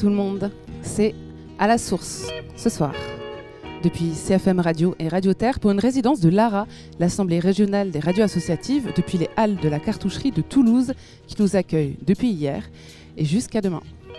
tout le monde, c'est À la source, ce soir. Depuis CFM Radio et Radio Terre pour une résidence de l'ARA, l'Assemblée régionale des radios associatives, depuis les halles de la cartoucherie de Toulouse, qui nous accueille depuis hier et jusqu'à demain.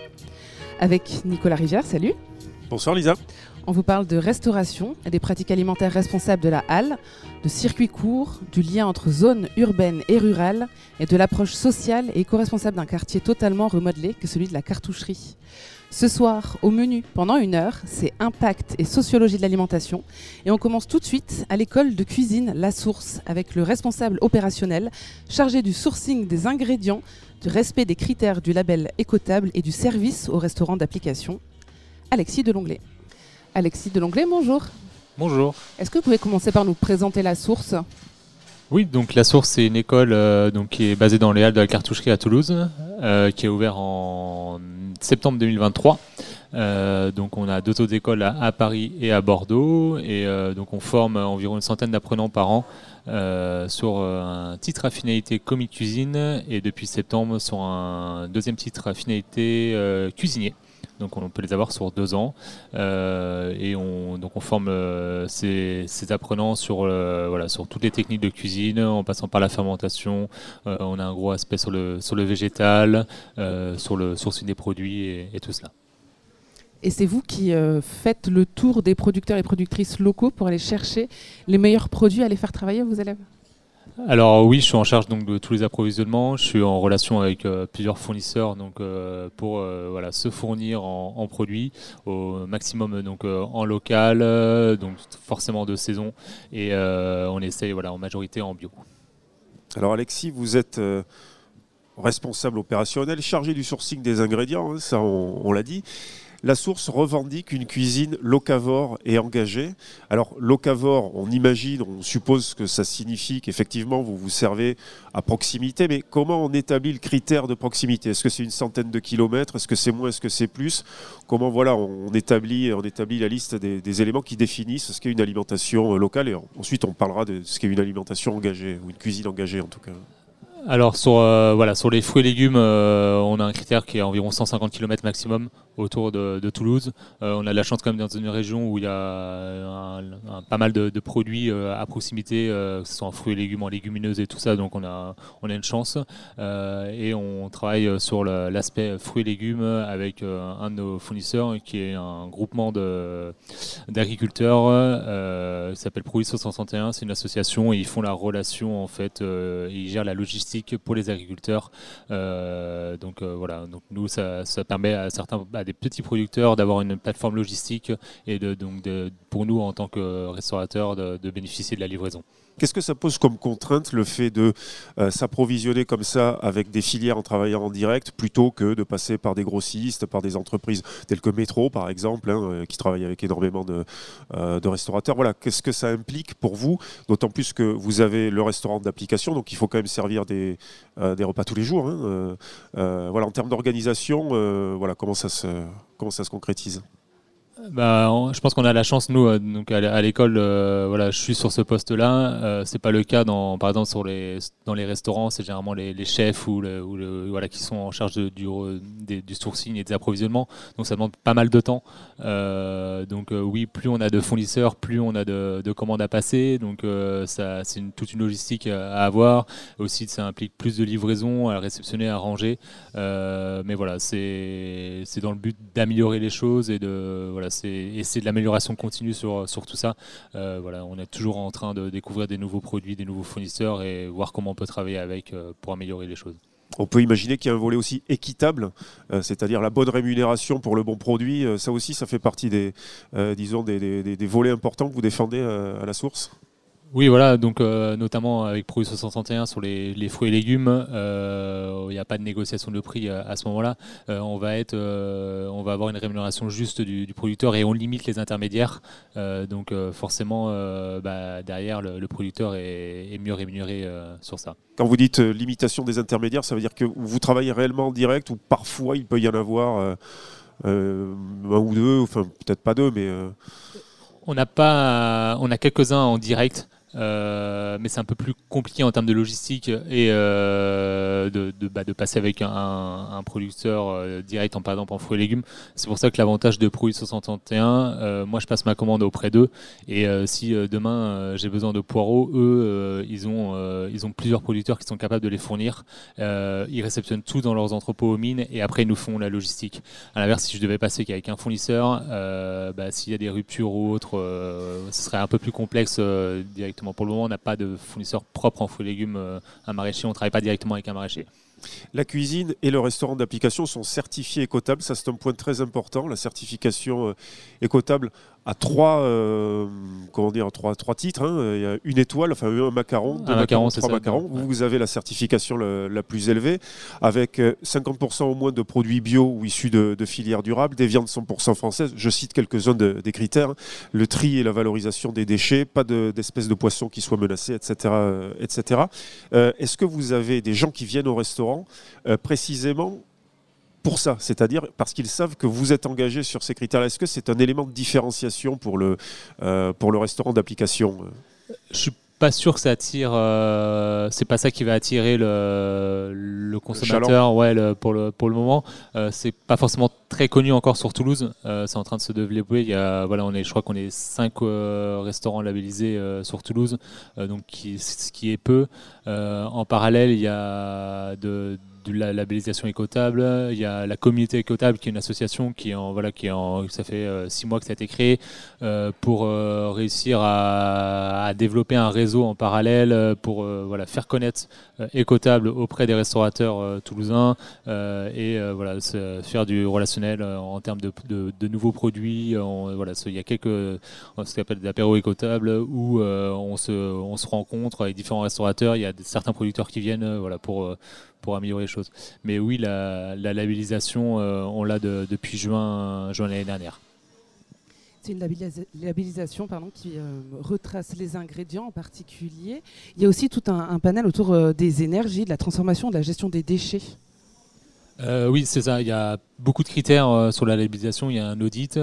Avec Nicolas Rivière, salut. Bonsoir Lisa. On vous parle de restauration et des pratiques alimentaires responsables de la halle, de circuits courts, du lien entre zones urbaines et rurales et de l'approche sociale et éco-responsable d'un quartier totalement remodelé que celui de la cartoucherie. Ce soir, au menu, pendant 1 heure, c'est impact et sociologie de l'alimentation. Et on commence tout de suite à l'école de cuisine La Source avec le responsable opérationnel chargé du sourcing des ingrédients, du respect des critères du label écotable et du service au restaurant d'application, Alexis Delonglet. Alexis Delonglet, bonjour. Bonjour. Est-ce que vous pouvez commencer par nous présenter La Source ? Oui, donc La Source, c'est une école qui est basée dans les halles de la cartoucherie à Toulouse, qui est ouverte en septembre 2023. Donc on a 2 autres écoles à Paris et à Bordeaux, et donc on forme environ une centaine d'apprenants par an sur un titre à finalité commis de cuisine, et depuis septembre sur un 2e titre à finalité cuisinier. Donc on peut les avoir sur 2 ans, et on forme ces apprenants sur toutes les techniques de cuisine, en passant par la fermentation. On a un gros aspect sur le végétal, sur le sourcing des produits et tout cela. Et c'est vous qui faites le tour des producteurs et productrices locaux pour aller chercher les meilleurs produits à les faire travailler vos élèves ? Alors oui, je suis en charge donc de tous les approvisionnements. Je suis en relation avec plusieurs fournisseurs pour se fournir en produits au maximum en local, donc forcément de saison, et on essaye en majorité en bio. Alors Alexis, vous êtes responsable opérationnel, chargé du sourcing des ingrédients, hein, ça on l'a dit. La Source revendique une cuisine locavore et engagée. Alors locavore, on imagine, on suppose que ça signifie qu'effectivement vous vous servez à proximité, mais comment on établit le critère de proximité ? Est-ce que c'est une centaine de kilomètres ? Est-ce que c'est moins ? Est-ce que c'est plus ? Comment on établit la liste des éléments qui définissent ce qu'est une alimentation locale, et ensuite on parlera de ce qu'est une alimentation engagée, ou une cuisine engagée en tout cas. Alors sur les fruits et légumes, on a un critère qui est environ 150 km maximum autour de Toulouse. On a de la chance quand même dans une région où il y a pas mal de produits à proximité, que ce soit en fruits et légumes, en légumineuses et tout ça, donc on a une chance. Et on travaille sur l'aspect fruits et légumes avec un de nos fournisseurs qui est un groupement d'agriculteurs qui s'appelle Produits 161. C'est une association et ils font la relation en fait, ils gèrent la logistique pour les agriculteurs. Donc nous ça permet à des petits producteurs d'avoir une plateforme logistique et pour nous en tant que restaurateurs de bénéficier de la livraison. Qu'est-ce que ça pose comme contrainte, le fait de s'approvisionner comme ça avec des filières en travaillant en direct, plutôt que de passer par des grossistes, par des entreprises telles que Métro par exemple, qui travaillent avec énormément de restaurateurs. Voilà, qu'est-ce que ça implique pour vous, d'autant plus que vous avez le restaurant d'application, donc il faut quand même servir des repas tous les jours. En termes d'organisation, comment ça se concrétise ? Je pense qu'on a la chance, nous, à l'école, je suis sur ce poste-là. C'est pas le cas par exemple dans les restaurants, c'est généralement les chefs qui sont en charge du sourcing et des approvisionnements. Donc ça demande pas mal de temps. Oui, plus on a de fournisseurs, plus on a de commandes à passer. Donc c'est toute une logistique à avoir. Aussi, ça implique plus de livraison à réceptionner, à ranger. Mais voilà, c'est dans le but d'améliorer les choses et c'est de l'amélioration continue sur tout ça. On est toujours en train de découvrir des nouveaux produits, des nouveaux fournisseurs et voir comment on peut travailler avec pour améliorer les choses. On peut imaginer qu'il y a un volet aussi équitable, c'est-à-dire la bonne rémunération pour le bon produit. Ça aussi, ça fait partie des volets importants que vous défendez à La Source. Oui, voilà, donc notamment avec Produits 161 sur les fruits et légumes, il n'y a pas de négociation de prix à ce moment-là. On va avoir une rémunération juste du producteur et on limite les intermédiaires. Forcément, derrière, le producteur est mieux rémunéré sur ça. Quand vous dites limitation des intermédiaires, ça veut dire que vous travaillez réellement en direct ou parfois il peut y en avoir un ou deux, enfin peut-être pas deux, mais... On a quelques-uns en direct. mais c'est un peu plus compliqué en termes de logistique et de passer avec un producteur direct, par exemple en fruits et légumes. C'est pour ça que l'avantage de Produits 61, moi je passe ma commande auprès d'eux, et si demain j'ai besoin de poireaux, eux ils ont plusieurs producteurs qui sont capables de les fournir. Ils réceptionnent tout dans leurs entrepôts aux mines et après ils nous font la logistique. À l'inverse, si je devais passer qu'avec un fournisseur, s'il y a des ruptures ou autres, ce serait un peu plus complexe directement. Pour le moment, on n'a pas de fournisseur propre en fruits et légumes, un maraîcher. On ne travaille pas directement avec un maraîcher. La cuisine et le restaurant d'application sont certifiés écotables. Ça, c'est un point très important. La certification écotable a trois titres. Hein. Il y a une étoile, enfin un macaron, deux macarons, trois macarons. Vous avez la certification la plus élevée, avec 50% au moins de produits bio ou issus de filières durables, des viandes 100% françaises. Je cite quelques-uns des critères. Le tri et la valorisation des déchets, pas d'espèces de poissons qui soient menacées, etc. etc. Est-ce que vous avez des gens qui viennent au restaurant précisément pour ça, c'est-à-dire parce qu'ils savent que vous êtes engagé sur ces critères-là? Est-ce que c'est un élément de différenciation pour le restaurant d'application? Je suis pas sûr que ça attire. C'est pas ça qui va attirer le consommateur. Pour le moment, c'est pas forcément très connu encore sur Toulouse. C'est en train de se développer. Je crois qu'on est 5 restaurants labellisés sur Toulouse, donc ce qui est peu. En parallèle, il y a de la labellisation écotable, il y a la communauté écotable qui est une association ça fait 6 mois que ça a été créé pour réussir à développer un réseau en parallèle pour faire connaître écotable auprès des restaurateurs toulousains faire du relationnel en termes de nouveaux produits. Il y a ce qu'on appelle des apéros écotables où on se rencontre avec différents restaurateurs. Il y a certains producteurs qui viennent pour améliorer les choses. Mais oui, la labellisation, on l'a depuis juin l'année dernière. C'est une labellisation qui retrace les ingrédients en particulier. Il y a aussi tout un panel autour des énergies, de la transformation, de la gestion des déchets. Oui, c'est ça. Il y a beaucoup de critères sur la labellisation. Il y a un audit.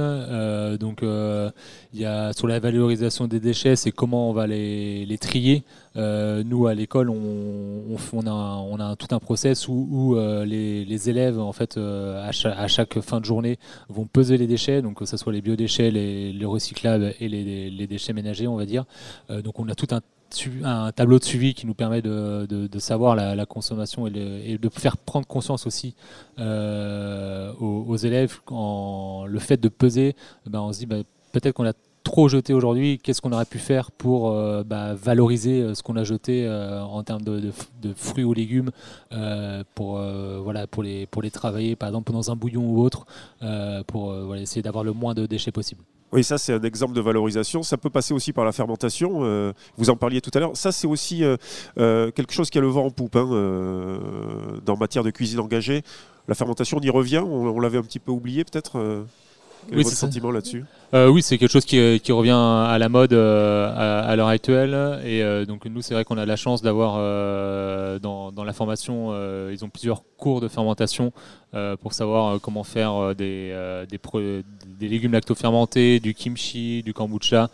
Il y a sur la valorisation des déchets, c'est comment on va les trier. Nous, à l'école, on a tout un process où les élèves, en fait, à chaque fin de journée, vont peser les déchets, donc que ce soit les biodéchets, les recyclables et les déchets ménagers, on va dire. Donc, on a tout un tableau de suivi qui nous permet de savoir la consommation et de faire prendre conscience aussi aux élèves le fait de peser. On se dit peut-être qu'on a trop jeté aujourd'hui, qu'est-ce qu'on aurait pu faire pour valoriser ce qu'on a jeté en termes de fruits ou légumes pour les travailler par exemple dans un bouillon ou autre pour essayer d'avoir le moins de déchets possible. Oui, ça c'est un exemple de valorisation. Ça peut passer aussi par la fermentation. Vous en parliez tout à l'heure. Ça c'est aussi quelque chose qui a le vent en poupe dans matière de cuisine engagée. La fermentation, on y revient. On l'avait un petit peu oublié peut-être. Quel est votre sentiment là-dessus ? Oui, c'est quelque chose qui revient à la mode à l'heure actuelle. Et donc nous, c'est vrai qu'on a la chance d'avoir dans la formation, ils ont plusieurs cours de fermentation pour savoir comment faire des légumes lacto-fermentés, du kimchi, du kombucha.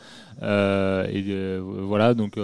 Donc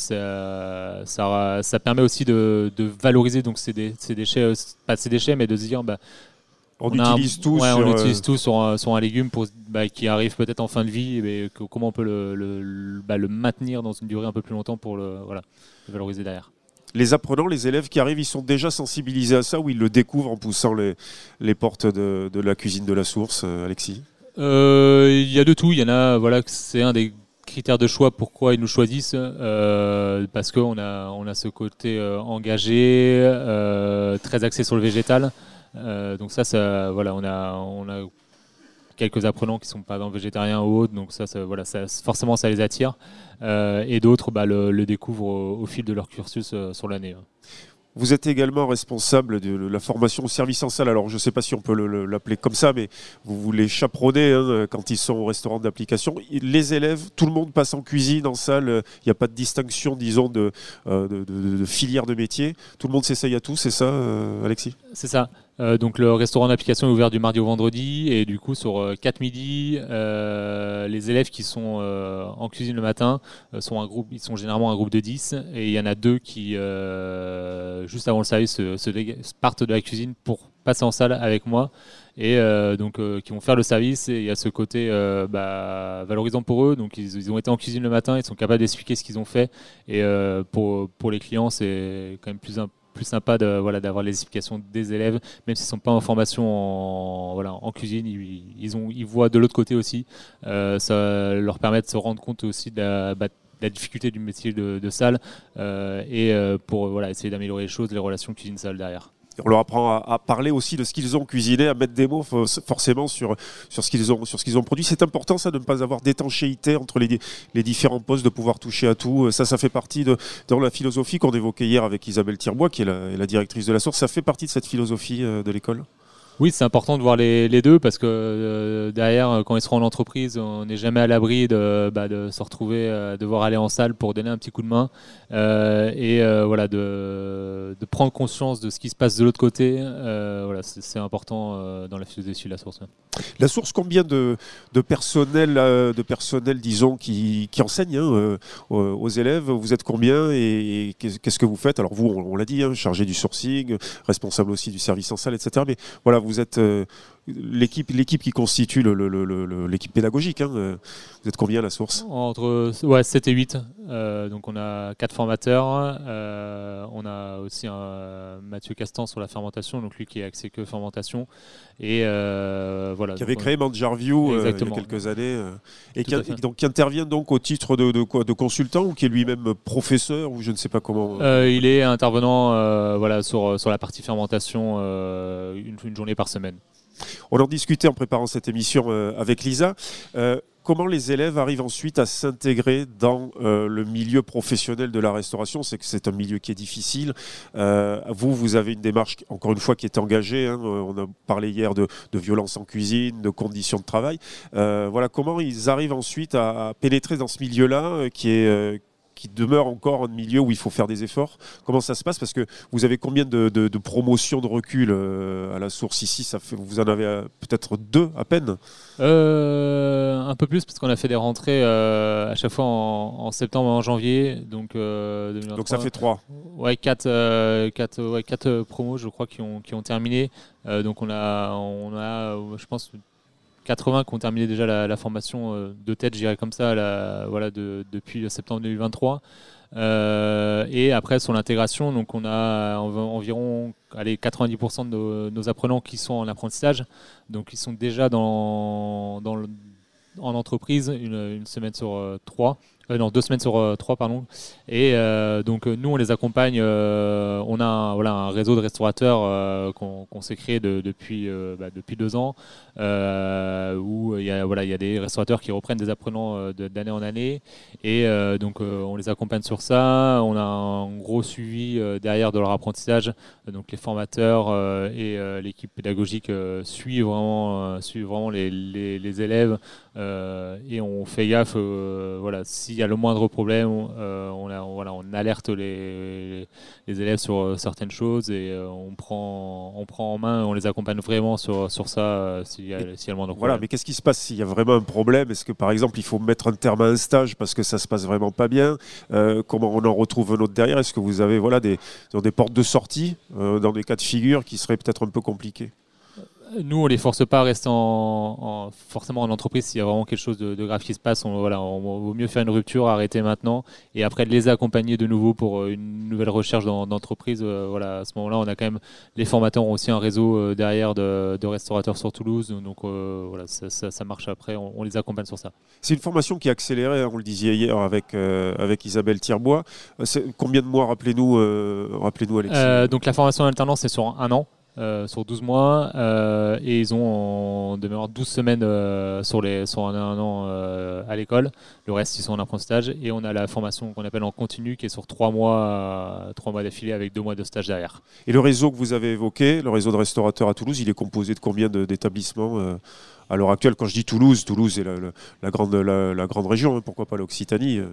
ça permet aussi de valoriser donc ces déchets, pas ces déchets, mais de se dire on utilise tout sur un légume qui arrive peut-être en fin de vie, mais comment on peut le maintenir dans une durée un peu plus longtemps pour le valoriser derrière. Les apprenants, les élèves qui arrivent, ils sont déjà sensibilisés à ça ou ils le découvrent en poussant les portes de la cuisine de la source, Alexis ? Il y a de tout. Il y en a, c'est un des critères de choix pourquoi ils nous choisissent parce qu'on a ce côté engagé, très axé sur le végétal. Donc on a quelques apprenants qui sont pas végétariens ou autres, donc forcément ça les attire et d'autres le découvrent au fil de leur cursus sur l'année. Vous êtes également responsable de la formation au service en salle. Alors je ne sais pas si on peut l'appeler comme ça, mais vous les chaperonnez quand ils sont au restaurant d'application. Les élèves, tout le monde passe en cuisine, en salle. Il n'y a pas de distinction, disons, de filière de métier. Tout le monde s'essaye à tout, c'est ça, Alexis ? C'est ça. Donc le restaurant d'application est ouvert du mardi au vendredi et du coup sur 4 midis, les élèves qui sont en cuisine le matin ils sont généralement un groupe de 10 et il y en a 2 qui juste avant le service partent de la cuisine pour passer en salle avec moi et qui vont faire le service et il y a ce côté valorisant pour eux, donc ils ont été en cuisine le matin, ils sont capables d'expliquer ce qu'ils ont fait et pour les clients c'est quand même plus sympa d'avoir les explications des élèves, même s'ils ne sont pas en formation en cuisine, ils voient de l'autre côté aussi. Ça leur permet de se rendre compte aussi de la difficulté du métier de salle pour essayer d'améliorer les choses, les relations cuisine-salle derrière. On leur apprend à parler aussi de ce qu'ils ont cuisiné, à mettre des mots forcément sur ce qu'ils ont produit. C'est important ça de ne pas avoir d'étanchéité entre les différents postes, de pouvoir toucher à tout. Ça fait partie dans la philosophie qu'on évoquait hier avec Isabelle Tirbois, qui est la directrice de la Source. Ça fait partie de cette philosophie de l'école. Oui, c'est important de voir les deux parce que derrière, quand ils seront en entreprise, on n'est jamais à l'abri de se retrouver, devoir aller en salle pour donner un petit coup de main de prendre conscience de ce qui se passe de l'autre côté. C'est important dans la philosophie de la Source. La Source, combien de personnel, disons, qui enseigne aux élèves? Vous êtes combien et qu'est-ce que vous faites? Alors vous, on l'a dit, chargé du sourcing, responsable aussi du service en salle, etc. Mais voilà, vous êtes l'équipe qui constitue l'équipe pédagogique. Vous êtes combien à la Source? Entre 7 et 8. Donc on a 4 formateurs. On a aussi Mathieu Castan sur la fermentation, donc lui qui est axé que fermentation. Et qui avait créé Manjarview il y a quelques années. Et qui intervient donc au titre de consultant ou qui est lui-même professeur ou je ne sais pas comment. Il est intervenant sur la partie fermentation une journée par semaine. On en discutait en préparant cette émission avec Lisa. Comment les élèves arrivent ensuite à s'intégrer dans le milieu professionnel de la restauration? C'est que c'est un milieu qui est difficile. Vous avez une démarche, encore une fois, qui est engagée. On a parlé hier de violence en cuisine, de conditions de travail. Comment ils arrivent ensuite à pénétrer dans ce milieu-là qui demeure encore un milieu où il faut faire des efforts. Comment ça se passe? Parce que vous avez combien de promotions de recul à la Source ici? Vous en avez peut-être 2 à peine? Un peu plus parce qu'on a fait des rentrées à chaque fois en septembre et en janvier. Donc 2023. Donc ça fait 3. Ouais, 4 promos je crois qui ont terminé. Donc on a je pense 80 qui ont terminé déjà la formation de tête, je dirais comme ça, depuis septembre 2023. Et après, sur l'intégration, donc on a environ 90% de nos apprenants qui sont en apprentissage. Donc ils sont déjà en entreprise une semaine sur 3. 2 semaines sur 3, pardon. Et donc nous, on les accompagne. On a un réseau de restaurateurs qu'on s'est créé depuis 2 ans, où il y a des restaurateurs qui reprennent des apprenants d'année en année. Et donc on les accompagne sur ça. On a un gros suivi derrière de leur apprentissage. Donc les formateurs et l'équipe pédagogique suivent vraiment les élèves. Et on fait gaffe, s'il y a le moindre problème, on alerte les élèves sur certaines choses et on prend en main, on les accompagne vraiment sur ça s'il y a le moindre problème. Voilà, mais qu'est-ce qui se passe s'il y a vraiment un problème? Est-ce que par exemple il faut mettre un terme à un stage parce que ça se passe vraiment pas bien? Comment on en retrouve un autre derrière? Est-ce que vous avez des portes de sortie dans des cas de figure qui seraient peut-être un peu compliqués? Nous, on ne les force pas à rester forcément en entreprise s'il y a vraiment quelque chose de grave qui se passe. On vaut mieux faire une rupture, arrêter maintenant et après les accompagner de nouveau pour une nouvelle recherche d'entreprise. À ce moment-là, on a quand même, les formateurs ont aussi un réseau derrière de restaurateurs sur Toulouse. Donc ça marche après, on les accompagne sur ça. C'est une formation qui est accélérée, on le disait hier avec Isabelle Tirbois. Combien de mois, rappelez-nous Alexis? Donc la formation en alternance, c'est sur 1 an. Sur 12 mois et ils ont de mémoire 12 semaines sur un an à l'école. Le reste, ils sont en apprentissage et on a la formation qu'on appelle en continu qui est sur 3 mois d'affilée avec 2 mois de stage derrière. Et le réseau que vous avez évoqué, le réseau de restaurateurs à Toulouse, il est composé de combien d'établissements à l'heure actuelle? Quand je dis Toulouse est la grande région, pourquoi pas l'Occitanie?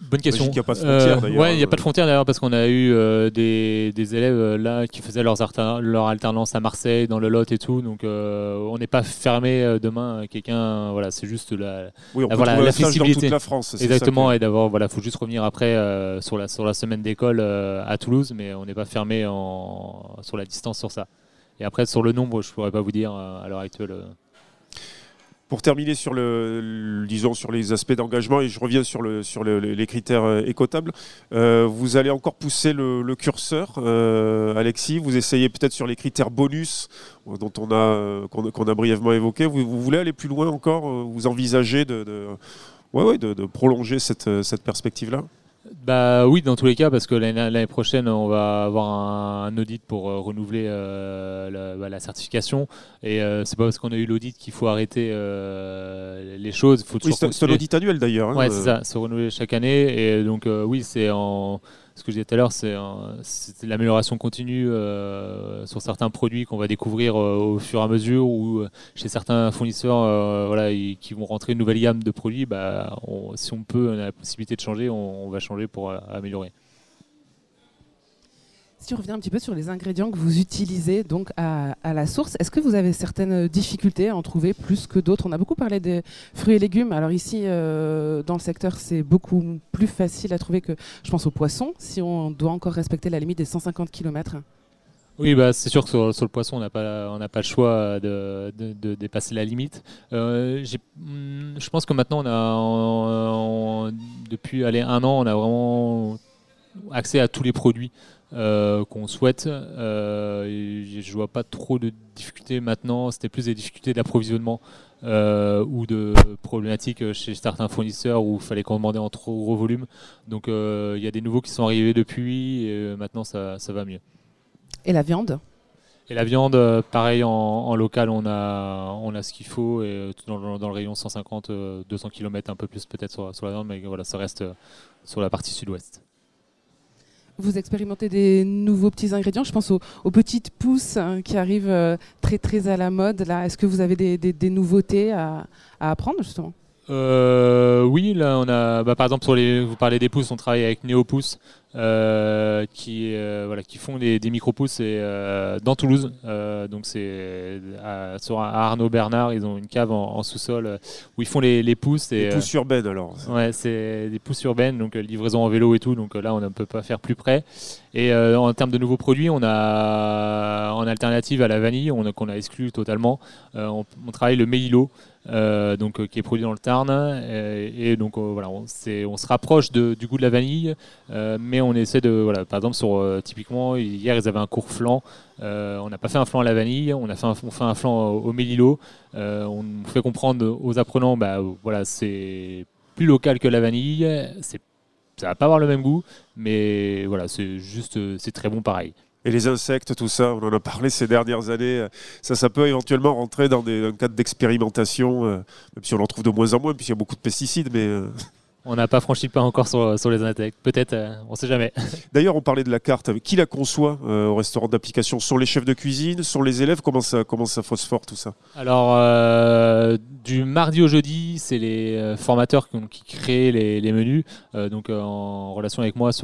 Bonne question. Il n'y a pas de frontière d'ailleurs. Ouais, il n'y a pas de frontière d'ailleurs parce qu'on a eu des élèves là qui faisaient leur alternance à Marseille, dans le Lot et tout. Donc on n'est pas fermé demain à quelqu'un. Voilà, c'est juste oui, on peut la trouver un stage flexibilité. dans toute la France. Exactement, et d'avoir faut juste revenir après sur la semaine d'école à Toulouse, mais on n'est pas fermé sur la distance sur ça. Et après sur le nombre, je pourrais pas vous dire à l'heure actuelle. Pour terminer sur sur les aspects d'engagement, et je reviens sur les critères écotables, vous allez encore pousser le curseur, Alexis. Vous essayez peut-être sur les critères bonus dont qu'on a brièvement évoqué. Vous voulez aller plus loin encore. Vous envisagez de prolonger cette perspective-là? Bah oui, dans tous les cas, parce que l'année prochaine, on va avoir un audit pour renouveler la certification. Et c'est pas parce qu'on a eu l'audit qu'il faut arrêter les choses. Faut toujours c'est un audit annuel d'ailleurs. Hein, ouais, c'est ça, se renouveler chaque année. Et donc oui, ce que je disais tout à l'heure, c'est l'amélioration continue sur certains produits qu'on va découvrir au fur et à mesure, ou chez certains fournisseurs qui vont rentrer une nouvelle gamme de produits. Si on a la possibilité de changer, on va changer pour améliorer. Si on revient un petit peu sur les ingrédients que vous utilisez donc à la source, est-ce que vous avez certaines difficultés à en trouver plus que d'autres? On a beaucoup parlé des fruits et légumes. Alors ici, dans le secteur, c'est beaucoup plus facile à trouver que, je pense, aux poissons, si on doit encore respecter la limite des 150 km. Oui, c'est sûr que sur le poisson, on n'a pas le choix de dépasser la limite. Je pense que maintenant, depuis un an, on a vraiment accès à tous les produits qu'on souhaite. Je vois pas trop de difficultés maintenant. C'était plus des difficultés d'approvisionnement ou de problématiques chez certains fournisseurs où il fallait commander en trop gros volume. Donc il y a des nouveaux qui sont arrivés depuis et maintenant ça va mieux. Et la viande? Et la viande, pareil, en local, on a ce qu'il faut, et dans le rayon 150-200 km, un peu plus peut-être sur la viande, mais voilà, ça reste sur la partie sud-ouest. Vous expérimentez des nouveaux petits ingrédients? Je pense aux petites pousses qui arrivent très très à la mode. Là, est-ce que vous avez des nouveautés à apprendre justement? Oui, là on a, par exemple vous parlez des pousses, on travaille avec Néopousse qui font des micro-pousses dans Toulouse. Donc c'est à Arnaud Bernard, ils ont une cave en sous-sol où ils font les pousses. Des pousses urbaines alors. Ouais, c'est des pousses urbaines, donc livraison en vélo et tout. Donc là on ne peut pas faire plus près. Et en termes de nouveaux produits, on a en alternative à la vanille, qu'on a exclu totalement, on travaille le Méhilo. Qui est produit dans le Tarn et donc on se rapproche du goût de la vanille, mais on essaie par exemple typiquement hier ils avaient un court flan, on n'a pas fait un flan à la vanille, on fait un flan au Mélilo, on fait comprendre aux apprenants c'est plus local que la vanille, ça va pas avoir le même goût, mais voilà, c'est très bon pareil. Et les insectes, tout ça, on en a parlé ces dernières années. Ça peut éventuellement rentrer dans un cadre d'expérimentation, même si on en trouve de moins en moins, puisqu'il y a beaucoup de pesticides. Mais on n'a pas franchi le pas encore sur les insectes. Peut-être, on ne sait jamais. D'ailleurs, on parlait de la carte. Qui la conçoit au restaurant d'application? Sont les chefs de cuisine? Sont les élèves? Comment ça phosphore tout ça? Alors, du mardi au jeudi, c'est les formateurs qui créent les menus, en relation avec moi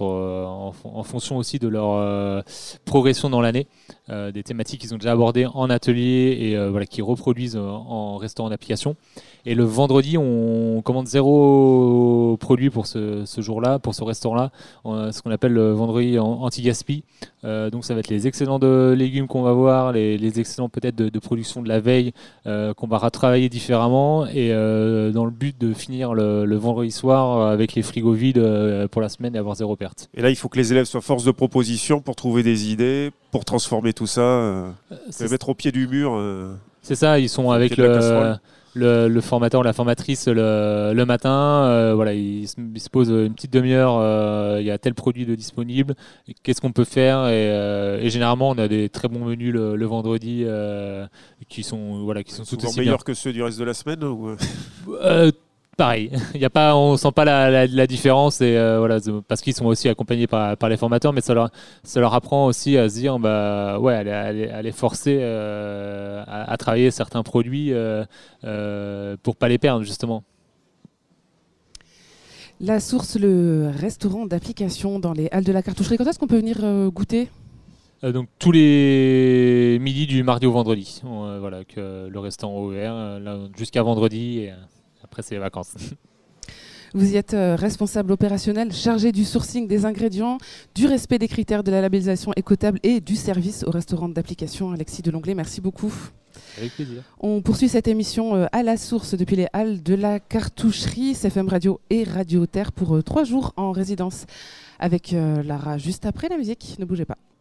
en fonction aussi de leur progression dans l'année, des thématiques qu'ils ont déjà abordées en atelier et qui reproduisent en restaurant d'application. Et le vendredi, on commande 0 produit pour ce jour-là, pour ce restaurant-là, ce qu'on appelle le vendredi anti-gaspi. Donc ça va être les excellents de légumes qu'on va voir, les excellents peut-être de production de la veille qu'on va retravailler différemment, et dans le but de finir le vendredi soir avec les frigos vides pour la semaine et avoir 0 perte. Et là, il faut que les élèves soient force de proposition pour trouver des idées, pour transformer tout ça, mettre au pied du mur. C'est ça, ils sont avec le formateur ou la formatrice le matin, il se pose une petite demi-heure, il y a tel produit de disponible, qu'est-ce qu'on peut faire, et généralement on a des très bons menus le vendredi qui sont tout aussi meilleurs que ceux du reste de la semaine ou... Pareil, on sent pas la différence, et parce qu'ils sont aussi accompagnés par les formateurs, mais ça leur apprend aussi à se dire aller forcer à travailler certains produits pour pas les perdre justement. La Source, le restaurant d'application dans les Halles de la Cartoucherie. Quand est-ce qu'on peut venir goûter ? Donc tous les midis du mardi au vendredi. Voilà, que le restaurant est ouvert là, jusqu'à vendredi et après c'est les vacances. Vous y êtes responsable opérationnel, chargé du sourcing des ingrédients, du respect des critères de la labellisation écotable et du service au restaurant d'application. Alexis Delonglet, merci beaucoup. Avec plaisir. On poursuit cette émission à la source depuis les Halles de la Cartoucherie, CFM Radio et Radio Terre pour 3 jours en résidence avec Lara juste après la musique. Ne bougez pas.